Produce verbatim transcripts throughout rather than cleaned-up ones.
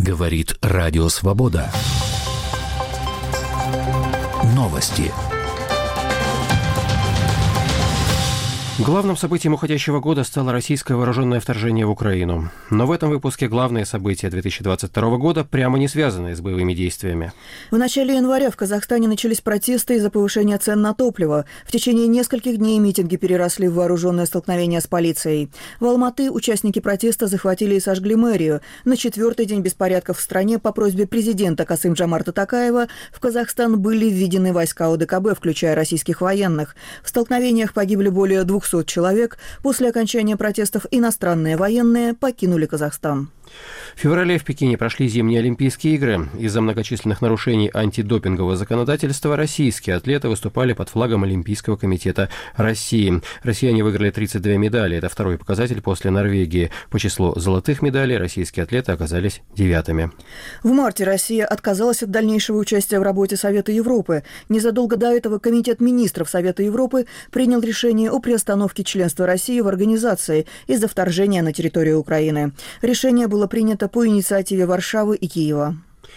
Говорит Радио Свобода. Новости. Главным событием уходящего года стало российское вооруженное вторжение в Украину. Но в этом выпуске главные события две тысячи двадцать второго года прямо не связаны с боевыми действиями. В начале января в Казахстане начались протесты из-за повышения цен на топливо. В течение нескольких дней митинги переросли в вооруженное столкновение с полицией. В Алматы участники протеста захватили и сожгли мэрию. На четвертый день беспорядков в стране по просьбе президента Касым-Жомарта Токаева в Казахстан были введены войска ОДКБ, включая российских военных. В столкновениях погибли более двухсот человек. После окончания протестов иностранные военные покинули Казахстан. В феврале в Пекине прошли зимние Олимпийские игры. Из-за многочисленных нарушений антидопингового законодательства российские атлеты выступали под флагом Олимпийского комитета России. Россияне выиграли тридцать две медали. Это второй показатель после Норвегии. По числу золотых медалей российские атлеты оказались девятыми. В марте Россия отказалась от дальнейшего участия в работе Совета Европы. Незадолго до этого Комитет министров Совета Европы принял решение о приостановке членства России в организации из-за вторжения на территорию Украины. Решение было было принято по инициативе Варшавы и Киева.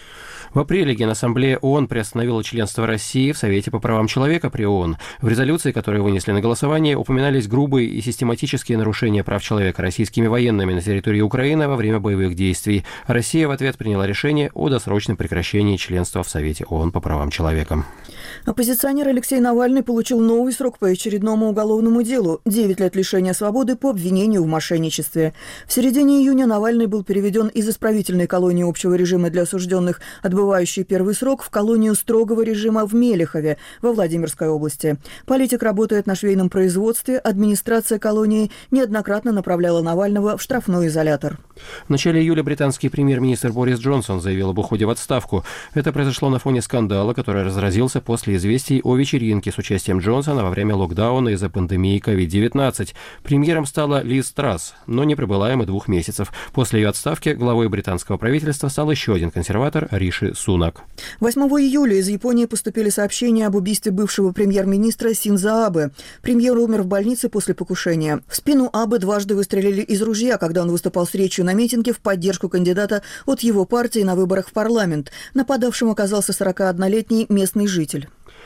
В апреле Генассамблея ООН приостановила членство России в Совете по правам человека при ООН. В резолюции, которые вынесли на голосование, упоминались грубые и систематические нарушения прав человека российскими военными на территории Украины во время боевых действий. Россия в ответ приняла решение о досрочном прекращении членства в Совете ООН по правам человека. Оппозиционер Алексей Навальный получил новый срок по очередному уголовному делу – девять лет лишения свободы по обвинению в мошенничестве. В середине июня Навальный был переведен из исправительной колонии общего режима для осужденных, отбывающий первый срок, в колонию строгого режима в Мелехове во Владимирской области. Политик работает на швейном производстве, администрация колонии неоднократно направляла Навального в штрафной изолятор. В начале июля британский премьер-министр Борис Джонсон заявил об уходе в отставку. Это произошло на фоне скандала, который разразился после известий о вечеринке с участием Джонсона во время локдауна из-за пандемии ковид девятнадцать. Премьером стала Лиз Трасс, но не пробыла им и двух месяцев. После ее отставки главой британского правительства стал еще один консерватор Риши Сунак. восьмого июля из Японии поступили сообщения об убийстве бывшего премьер-министра Синдзо Абэ. Премьер умер в больнице после покушения. В спину Абэ дважды выстрелили из ружья, когда он выступал с речью на митинге в поддержку кандидата от его партии на выборах в парламент. Нападавшим оказался сорокаоднолетний местный житель.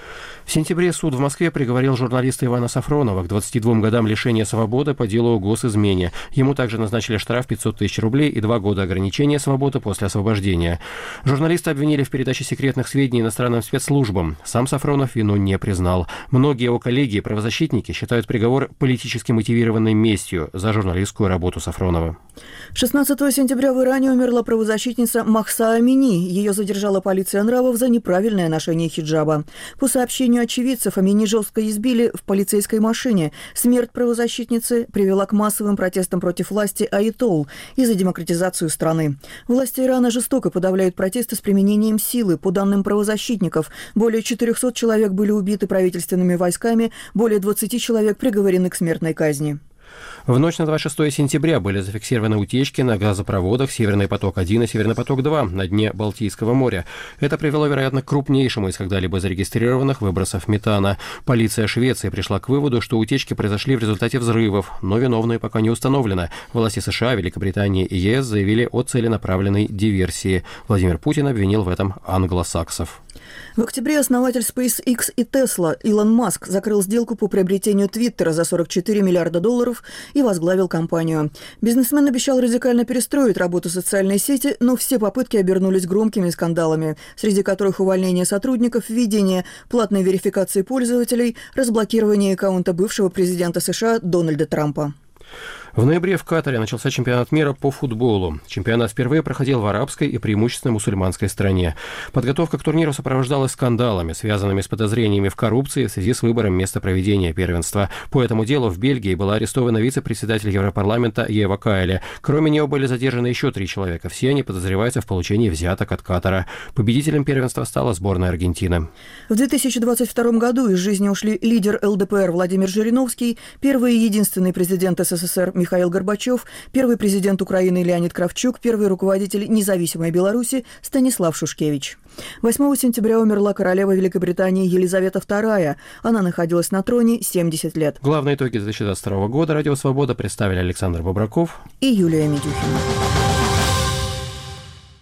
В сентябре суд в Москве приговорил журналиста Ивана Сафронова к двадцати двум годам лишения свободы по делу о госизмене. Ему также назначили штраф пятьсот тысяч рублей и два года ограничения свободы после освобождения. Журналиста обвинили в передаче секретных сведений иностранным спецслужбам. Сам Сафронов вину не признал. Многие его коллеги и правозащитники считают приговор политически мотивированной местью за журналистскую работу Сафронова. шестнадцатого сентября в Иране умерла правозащитница Махса Амини. Ее задержала полиция нравов за неправильное ношение хиджаба. По сообщению очевидцев, Амини жестко избили в полицейской машине. Смерть правозащитницы привела к массовым протестам против власти Аятолл и за демократизацию страны. Власти Ирана жестоко подавляют протесты с применением силы. По данным правозащитников, более четырехсот человек были убиты правительственными войсками, более двадцати человек приговорены к смертной казни. В ночь на двадцать шестое сентября были зафиксированы утечки на газопроводах «Северный поток-один» и «Северный поток-два» на дне Балтийского моря. Это привело, вероятно, к крупнейшему из когда-либо зарегистрированных выбросов метана. Полиция Швеции пришла к выводу, что утечки произошли в результате взрывов, но виновные пока не установлены. Власти США, Великобритании и ЕС заявили о целенаправленной диверсии. Владимир Путин обвинил в этом англосаксов. В октябре основатель SpaceX и Tesla Илон Маск закрыл сделку по приобретению Твиттера за сорок четыре миллиарда долларов и возглавил компанию. Бизнесмен обещал радикально перестроить работу социальной сети, но все попытки обернулись громкими скандалами, среди которых увольнение сотрудников, введение платной верификации пользователей, разблокирование аккаунта бывшего президента США Дональда Трампа. В ноябре в Катаре начался чемпионат мира по футболу. Чемпионат впервые проходил в арабской и преимущественно мусульманской стране. Подготовка к турниру сопровождалась скандалами, связанными с подозрениями в коррупции в связи с выбором места проведения первенства. По этому делу в Бельгии была арестована вице-председатель Европарламента Ева Кайли. Кроме нее были задержаны еще три человека. Все они подозреваются в получении взяток от Катара. Победителем первенства стала сборная Аргентины. В две тысячи двадцать втором году из жизни ушли лидер эл дэ пэ эр Владимир Жириновский, первый и единственный президент эс эс эс эр Михаил Горбачев, первый президент Украины Леонид Кравчук, первый руководитель независимой Беларуси Станислав Шушкевич. восьмого сентября умерла королева Великобритании Елизавета вторая. Она находилась на троне семьдесят лет. Главные итоги две тысячи двадцать второго года Радио Свобода представили Александр Бобраков и Юлия Медюхина.